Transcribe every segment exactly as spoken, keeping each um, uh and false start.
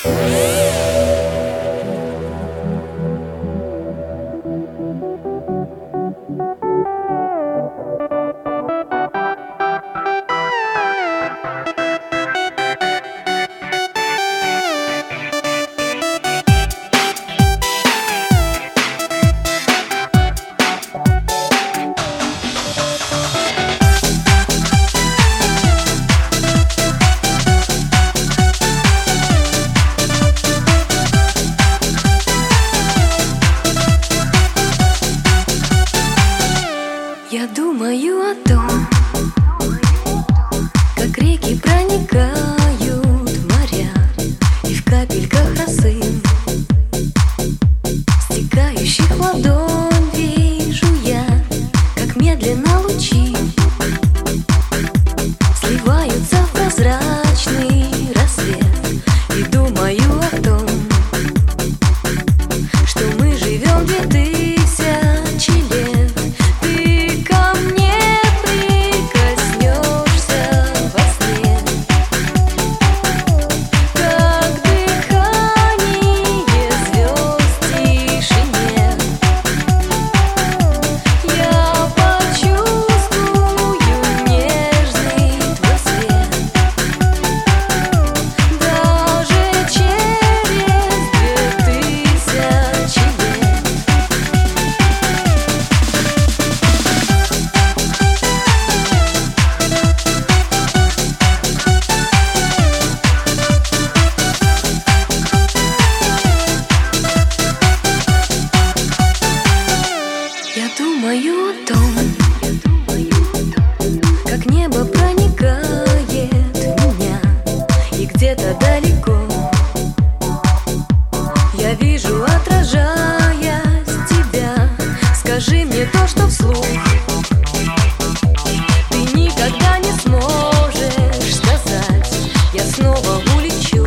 Я думаю о том, как реки проникают в моря, и в капельках росы, стекающих в ладонь, вижу я, как медленно лучи сливаются в прозрачный рассвет. И думаю о том, что мы живем две тысячи лет. Думаю о том, как небо проникает в меня, и где-то далеко я вижу, отражаясь тебя. Скажи мне то, что вслух ты никогда не сможешь сказать. Я снова улечу,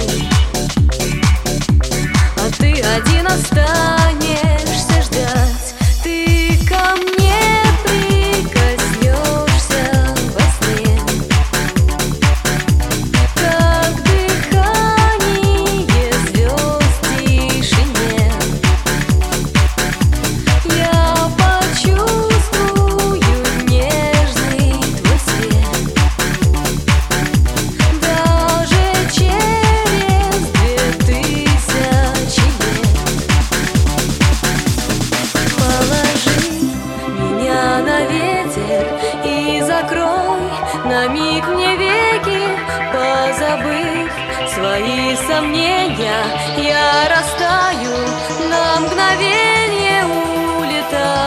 а ты один останешься ждать. Ты ко мне прикоснешься во сне, как дыхание звезд в тишине. Я почувствую нежный твой свет, даже через две тысячи лет. Положи меня на ветер и закрой на миг мне веки, позабыв свои сомнения, я растаю на мгновение,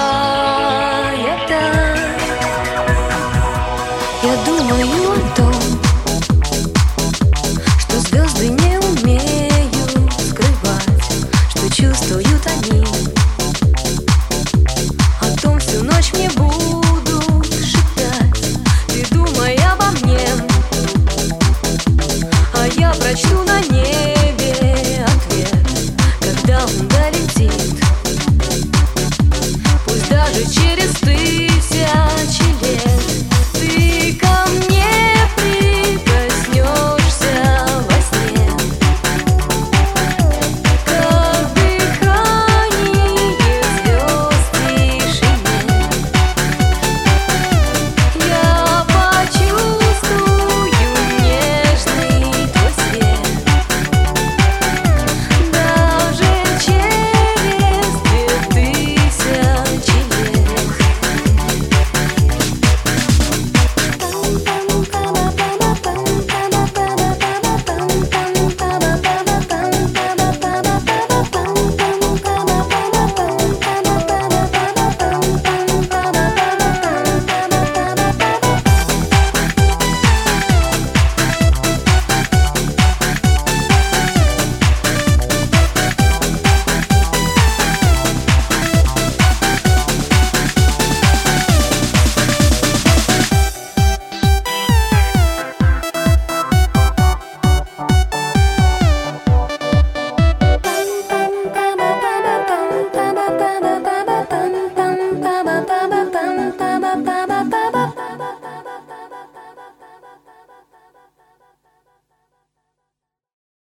улетая так. Я думаю о том,